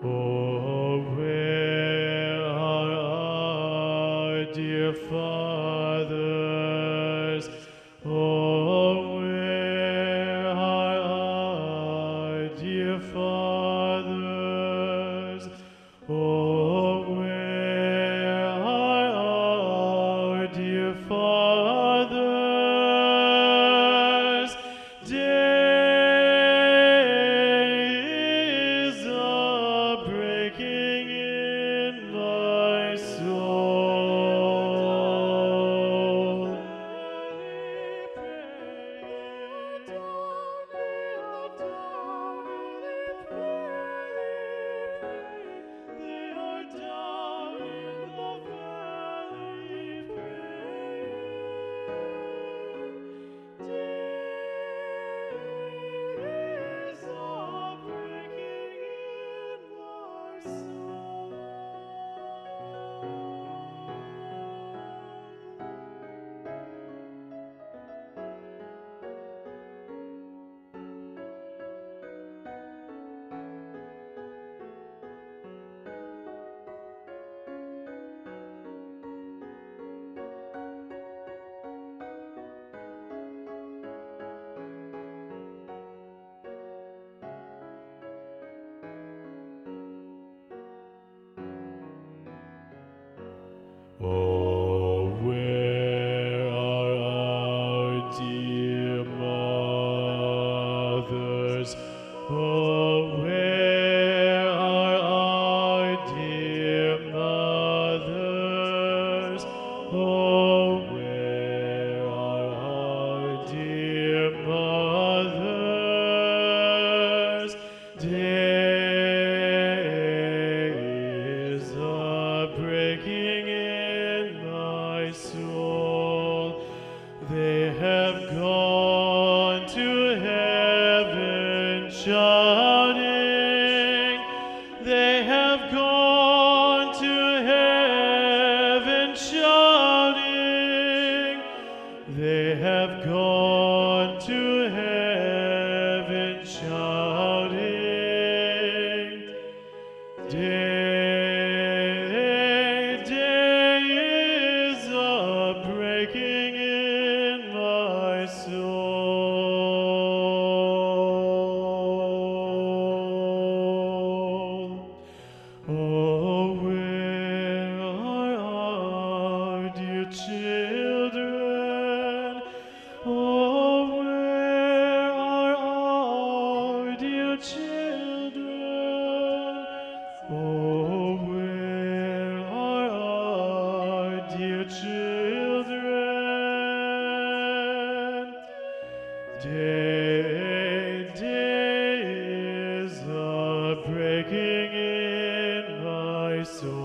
Oh, where are our dear fathers? Oh, where are our dear fathers? Oh, where are our dear fathers? Days are breaking in my soul. They are down in the valley praying. Days are breaking in my soul. Oh, where are our dear mothers? Oh, where are our dear mothers? Oh, where are our dear mothers? Days are breaking in my soul. They have gone to heaven shouting. They have gone to heaven shouting. They have gone to heaven shouting. Days are breaking in my soul. Oh, where are our dear children? Oh, where are our dear children? Oh, where are our dear children? Days are breaking in my soul.